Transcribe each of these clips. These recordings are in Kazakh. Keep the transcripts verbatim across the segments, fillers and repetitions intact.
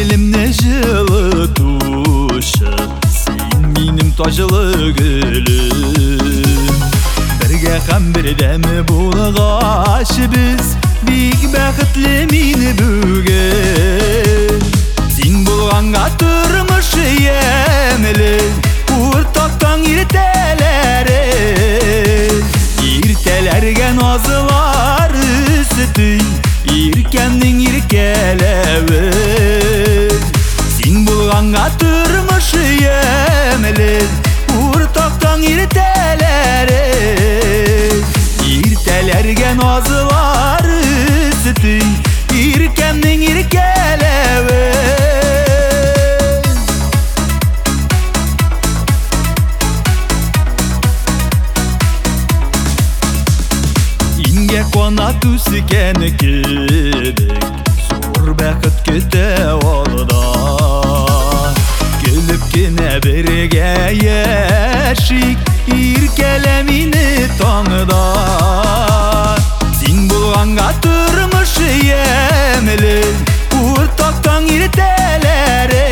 Көңілімне жылытушы сен менің тажылы гүлім. Бірге һәм бірдәме болғашы біз бик бәхетле мені бүгін. Сен болғанға тұрмыш емілі ортақтан ертелері, ертелерге назылар үсіті еркемнің еркелеуі. Сен болғанға тұрмыш емілі ортақтан ертелері, ертелерге назылар үсіті еркемнің еркелеуі. Инге қона түскен кедік зор бәқіт күте олда. Күліп кене бірге ешік еркеле мені таңда. Сен болғанға тұрмыш емілі ортақтан ертелері,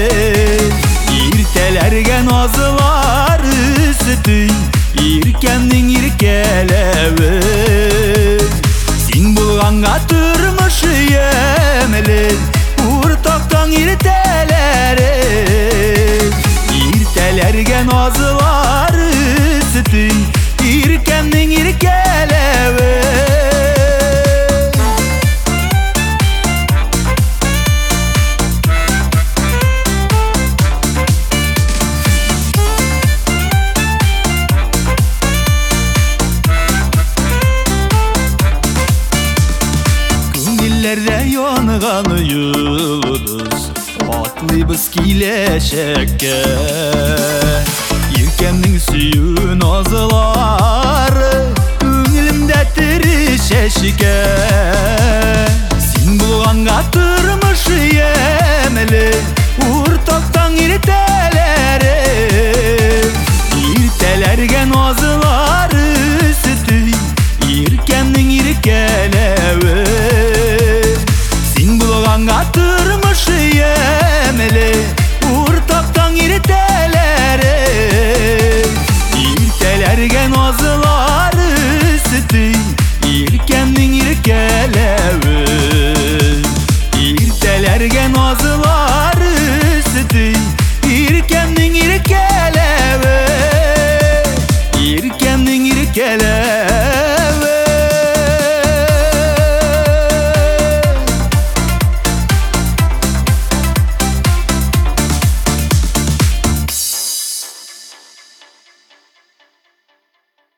ертелерге назылар үсіті еркемнің еркелеуі. Сен болғанға тұрмыш емілі ортақтан ертелері, ертелерге назылар үсіті еркемнің еркелеуі. Көңіллерде янған йылдыз атлыйбыз келешекке. Еркемнің сүйі назылары көңілімде тірі шешке. Сен болғанға тұрмыш емілі ортақтан ертелері, ертелерге назылар үсіті еркемнің еркелеуі. Сен болғанға тұрмыш емілі ортақтан ертелері, ертелерге назылар үсіті еркемнің еркелеуі, ертелерге назылар